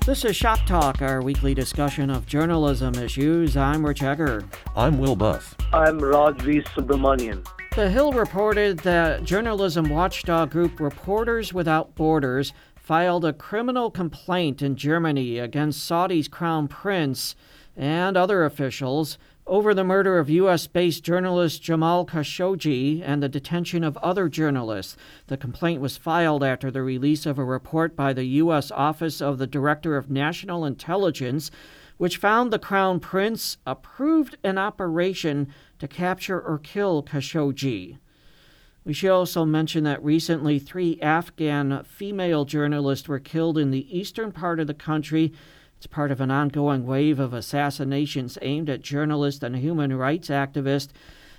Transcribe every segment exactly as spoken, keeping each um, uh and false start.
This is Shop Talk, our weekly discussion of journalism issues. I'm Rich Egger. I'm Will Buff. I'm Raj V. Subramanian. The Hill reported that journalism watchdog group Reporters Without Borders filed a criminal complaint in Germany against Saudi's Crown Prince and other officials over the murder of U S-based journalist Jamal Khashoggi and the detention of other journalists. The complaint was filed after the release of a report by the U S Office of the Director of National Intelligence, which found the Crown Prince approved an operation to capture or kill Khashoggi. We should also mention that recently three Afghan female journalists were killed in the eastern part of the country. It's part of an ongoing wave of assassinations aimed at journalists and human rights activists.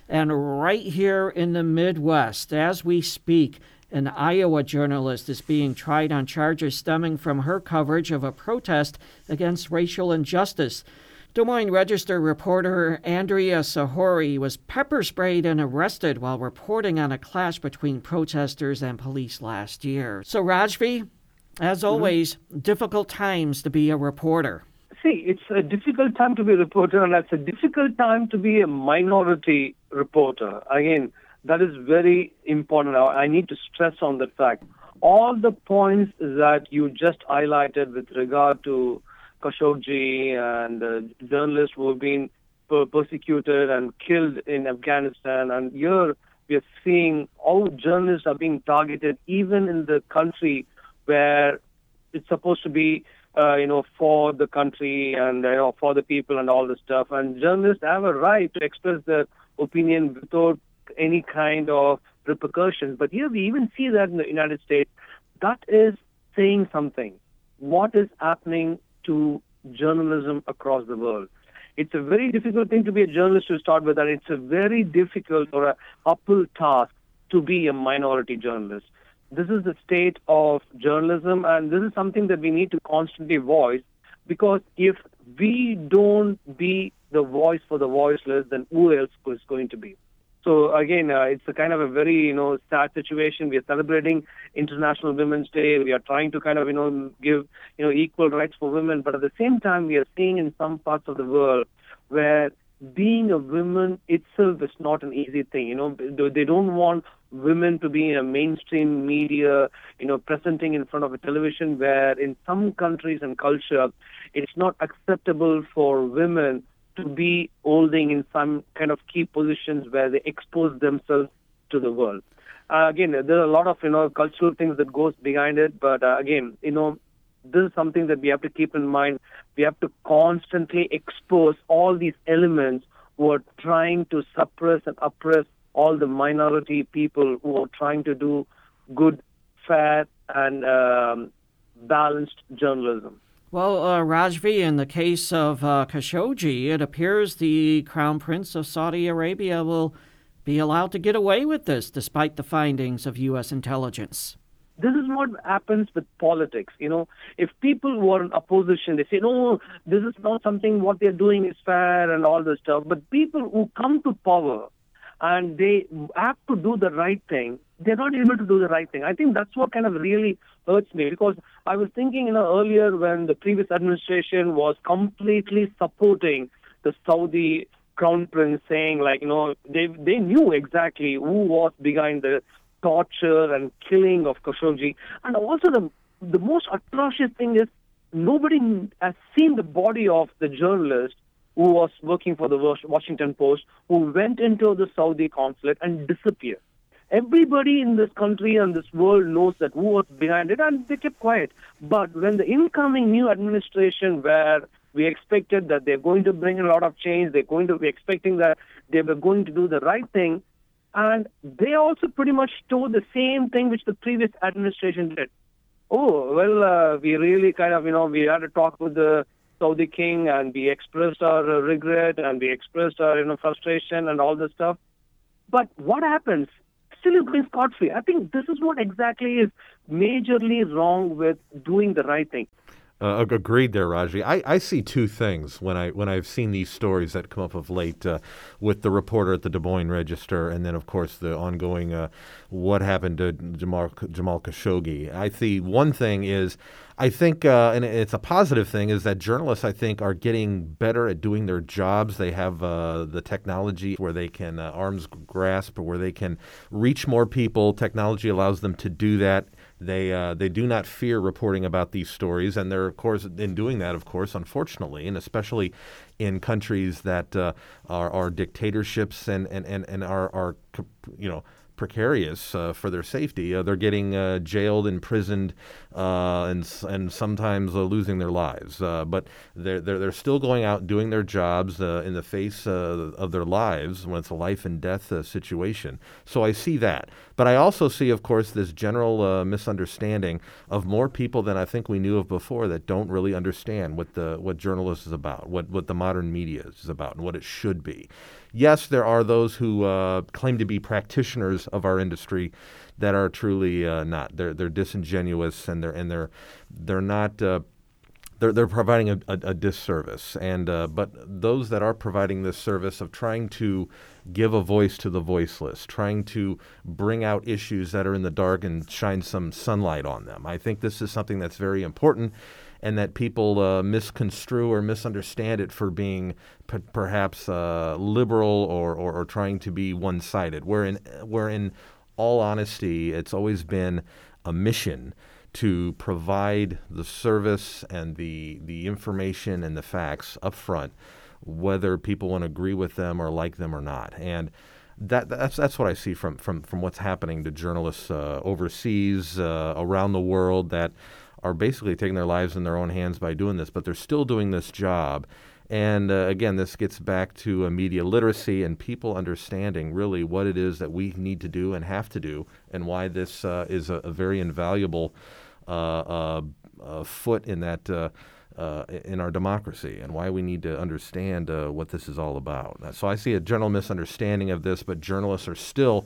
And right here in the Midwest, as we speak, an Iowa journalist is being tried on charges stemming from her coverage of a protest against racial injustice. Des Moines Register reporter Andrea Sahori was pepper sprayed and arrested while reporting on a clash between protesters and police last year. So, Rajvi, as always, mm-hmm. difficult times to be a reporter. See, it's a difficult time to be a reporter, and it's a difficult time to be a minority reporter. Again, that is very important. I need to stress on that fact. All the points that you just highlighted with regard to Khashoggi and uh, journalists who have been per- persecuted and killed in Afghanistan, and here we are seeing how journalists are being targeted even in the country where it's supposed to be, uh, you know, for the country and, you know, for the people and all this stuff. And journalists have a right to express their opinion without any kind of repercussions. But here we even see that in the United States. That is saying something. What is happening to journalism across the world? It's a very difficult thing to be a journalist to start with, and it's a very difficult or an uphill task to be a minority journalist. This is the state of journalism, and this is something that we need to constantly voice, because if we don't be the voice for the voiceless, then who else is going to be? So again, uh, it's a kind of a very, you know, sad situation. We are celebrating International Women's Day. We are trying to kind of, you know, give, you know, equal rights for women. But at the same time, we are seeing in some parts of the world where being a woman itself is not an easy thing. You know, they don't want women to be in a mainstream media, you know, presenting in front of a television, where in some countries and culture, it's not acceptable for women to be holding in some kind of key positions where they expose themselves to the world. Uh, again, there are a lot of, you know, cultural things that goes behind it. But uh, again, you know, this is something that we have to keep in mind. We have to constantly expose all these elements who are trying to suppress and oppress all the minority people who are trying to do good, fair, and um, balanced journalism. Well, uh, Rajvi, in the case of uh, Khashoggi, it appears the Crown Prince of Saudi Arabia will be allowed to get away with this despite the findings of U S intelligence. This is what happens with politics. You know, if people who are in opposition, they say, no, this is not something, what they're doing is fair and all this stuff. But people who come to power and they have to do the right thing, they're not able to do the right thing. I think that's what kind of really hurts me, because I was thinking, you know, earlier when the previous administration was completely supporting the Saudi Crown Prince, saying like, you know, they they knew exactly who was behind the torture and killing of Khashoggi. And also the the most atrocious thing is nobody has seen the body of the journalist who was working for the Washington Post, who went into the Saudi consulate and disappeared. Everybody in this country and this world knows that who was behind it, and they kept quiet. But when the incoming new administration, where we expected that they're going to bring a lot of change, they're going to be expecting that they were going to do the right thing, and they also pretty much told the same thing which the previous administration did. Oh, well, uh, we really kind of, you know, we had a talk with the Saudi king, and we expressed our uh, regret, and we expressed our, you know, frustration and all this stuff. But what happens? Still is going scot-free. I think this is what exactly is majorly wrong with doing the right thing. Uh, agreed there, Raji. I, I see two things when I when I've seen these stories that come up of late uh, with the reporter at the Des Moines Register, and then of course the ongoing uh, what happened to Jamal Jamal Khashoggi. I see one thing is I think, uh, and it's a positive thing, is that journalists I think are getting better at doing their jobs. They have uh, the technology where they can uh, arms grasp, or where they can reach more people. Technology allows them to do that. They uh, they do not fear reporting about these stories, and they're, of course, in doing that, of course, unfortunately, and especially in countries that uh, are, are dictatorships and and, and, and are, are, you know, precarious uh, for their safety. Uh, they're getting uh, jailed, imprisoned, uh, and and sometimes uh, losing their lives. Uh, but they're, they're they're still going out doing their jobs uh, in the face uh, of their lives when it's a life and death uh, situation. So I see that. But I also see, of course, this general uh, misunderstanding of more people than I think we knew of before that don't really understand what the what journalism is about, what what the modern media is about, and what it should be. Yes, there are those who uh, claim to be practitioners of our industry that are truly uh, not. They're they're disingenuous, and they're and they're they're not. Uh, they're they're providing a, a, a disservice. And uh, but those that are providing this service of trying to give a voice to the voiceless, trying to bring out issues that are in the dark and shine some sunlight on them. I think this is something that's very important, and that people uh, misconstrue or misunderstand it for being p- perhaps uh, liberal or, or, or trying to be one-sided. Where in, where in all honesty, it's always been a mission to provide the service and the the information and the facts up front, whether people want to agree with them or like them or not. And that that's that's what I see from from, from what's happening to journalists uh, overseas, uh, around the world, that are basically taking their lives in their own hands by doing this, but they're still doing this job. And uh, again, this gets back to uh, media literacy and people understanding really what it is that we need to do and have to do, and why this uh, is a, a very invaluable uh, uh, uh, foot in that uh, uh, in our democracy, and why we need to understand uh, what this is all about. So I see a general misunderstanding of this, but journalists are still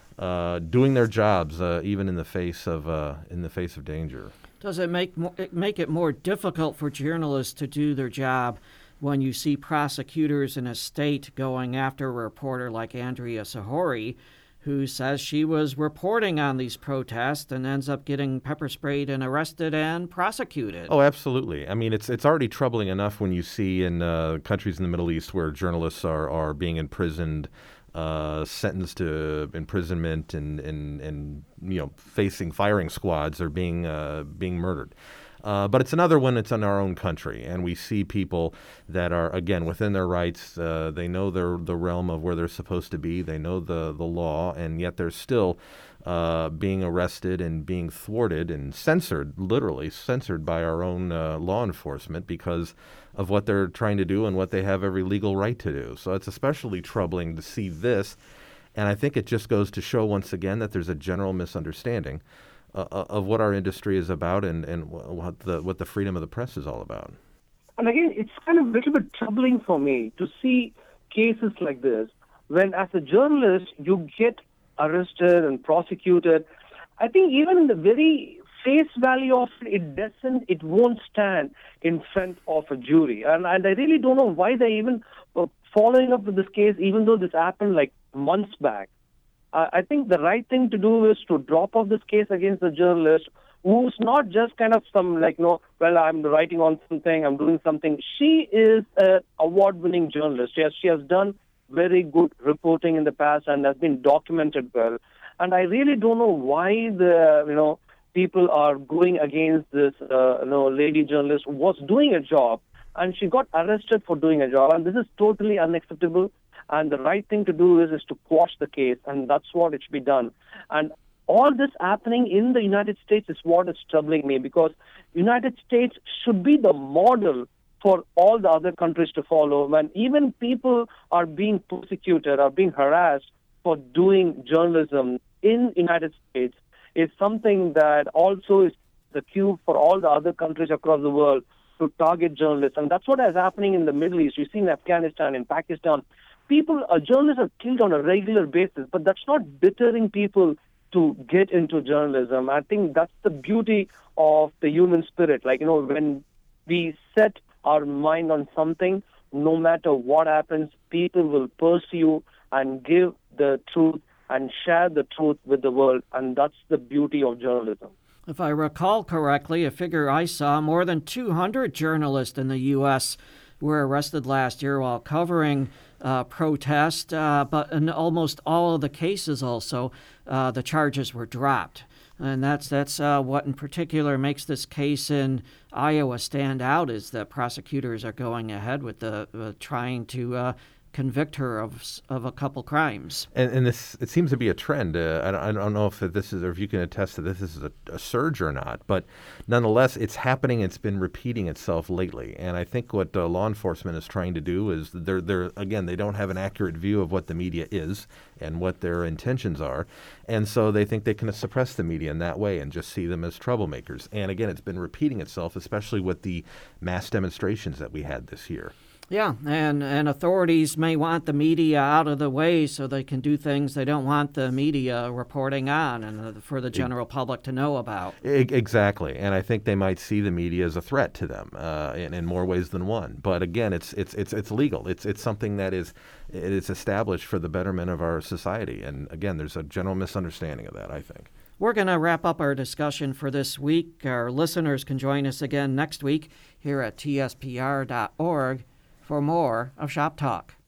uh, doing their jobs uh, even in the face of uh, in the face of danger. Does it make more, make it more difficult for journalists to do their job when you see prosecutors in a state going after a reporter like Andrea Sahori, who says she was reporting on these protests and ends up getting pepper sprayed and arrested and prosecuted? Oh, absolutely. I mean, it's it's already troubling enough when you see in uh, countries in the Middle East where journalists are, are being imprisoned, uh, sentenced to imprisonment, and, and, and you know, facing firing squads, or being uh, being murdered. Uh, but it's another when it's in our own country, and we see people that are, again, within their rights. Uh, they know their the realm of where they're supposed to be. They know the, the law, and yet they're still uh, being arrested and being thwarted and censored, literally censored by our own uh, law enforcement because of what they're trying to do and what they have every legal right to do. So it's especially troubling to see this, and I think it just goes to show once again that there's a general misunderstanding Uh, of what our industry is about, and, and what the what the freedom of the press is all about. And again, it's kind of a little bit troubling for me to see cases like this, when as a journalist you get arrested and prosecuted. I think even in the very face value of it, it doesn't, it won't stand in front of a jury. And, and I really don't know why they even uh, following up with this case, even though this happened like months back. Uh, I think the right thing to do is to drop off this case against the journalist, who's not just kind of some, like, no, well, I'm writing on something, I'm doing something. She is an award-winning journalist. Yes, she has done very good reporting in the past and has been documented well. And I really don't know why the, you know, people are going against this, uh, you know, lady journalist who was doing a job, and she got arrested for doing a job. And this is totally unacceptable. And the right thing to do is, is to quash the case, and that's what it should be done. And all this happening in the United States is what is troubling me, because United States should be the model for all the other countries to follow. When even people are being persecuted, are being harassed for doing journalism in United States, is something that also is the cue for all the other countries across the world to target journalists. And that's what is happening in the Middle East. You see in Afghanistan, in Pakistan. People, uh, journalists are killed on a regular basis, but that's not deterring people to get into journalism. I think that's the beauty of the human spirit. Like, you know, when we set our mind on something, no matter what happens, people will pursue and give the truth and share the truth with the world. And that's the beauty of journalism. If I recall correctly, a figure I saw, more than two hundred journalists in the U S were arrested last year while covering uh, protest, uh, but in almost all of the cases also, uh, the charges were dropped. And that's that's uh, what in particular makes this case in Iowa stand out, is that prosecutors are going ahead with the uh, trying to uh, convict her of of a couple crimes. And, and this, it seems to be a trend. Uh, I, don't, I don't know if this is, or if you can attest that this is a, a surge or not, but nonetheless, it's happening. It's been repeating itself lately. And I think what uh, law enforcement is trying to do is they're, they're, again, they don't have an accurate view of what the media is and what their intentions are. And so they think they can suppress the media in that way and just see them as troublemakers. And again, it's been repeating itself, especially with the mass demonstrations that we had this year. Yeah, and, and authorities may want the media out of the way so they can do things they don't want the media reporting on and uh, for the general public to know about. Exactly, and I think they might see the media as a threat to them uh, in, in more ways than one. But again, it's it's it's it's legal. It's it's something that is it is established for the betterment of our society. And again, there's a general misunderstanding of that, I think. We're going to wrap up our discussion for this week. Our listeners can join us again next week here at T S P R dot org for more of Shop Talk.